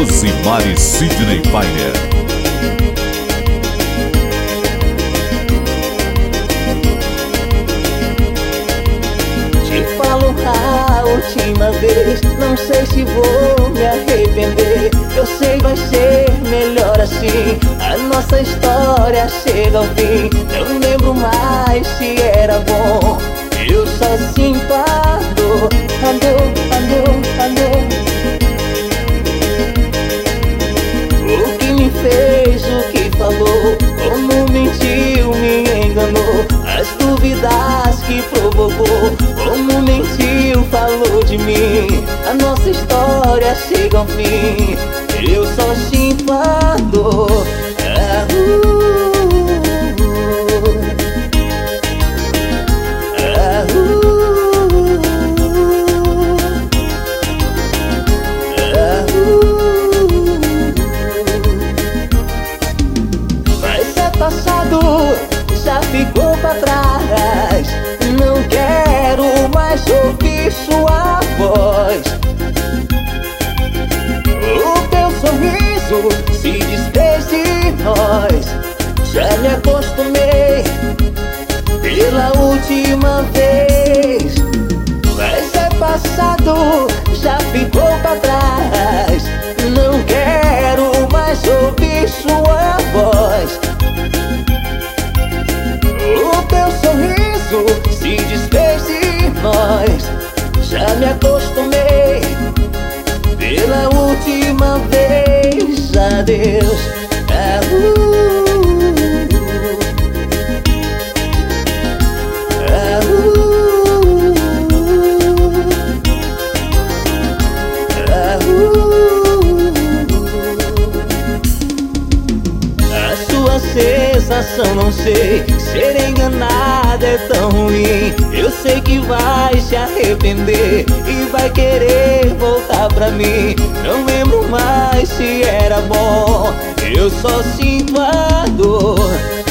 Josimar e Sidney Piner. A última vez, não sei se vou me arrepender. Eu sei vai ser melhor assim. A nossa história chega ao fim. Não lembro mais se era bom. Eu só sinto a dor. O que me fez, o que falou, como mentiu, me enganou. As dúvidas que provocou, como mentiu, falou de mim. A nossa história chega ao fim. Eu só sinto a dor. Mas é passado, já ficou pra trás. Não quero mais ouvir sua voz. O teu sorriso se desfez de nós. Já me acostumei pela última vez. Mas é passado, já ficou pra trás. Não quero mais ouvir sua voz. O teu sorriso se desfez de nós. Já me acostumei pela última vez. Adeus. A sua sensação, não sei, ser enganada é tão ruim. Eu sei que vai se arrepender e vai querer voltar pra mim. Não lembro mais se era bom. Eu só sinto a dor.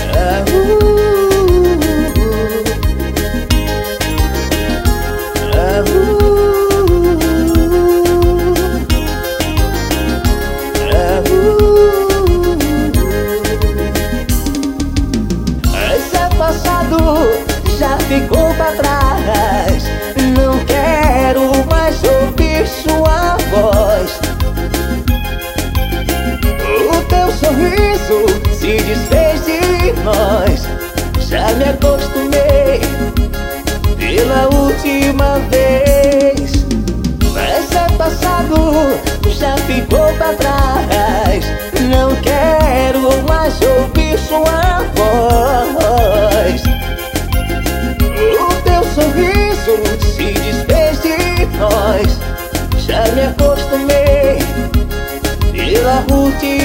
Mas é passado, já ficou pra trás. Não quero mais ouvir sua voz. O teu sorriso se desfez de nós. Já me acostumei pela última vez. Mas é passado, já ficou pra trás. Não quero mais ouvir sua voz. O teu sorriso se desfez de nós. Já me acostumei pela última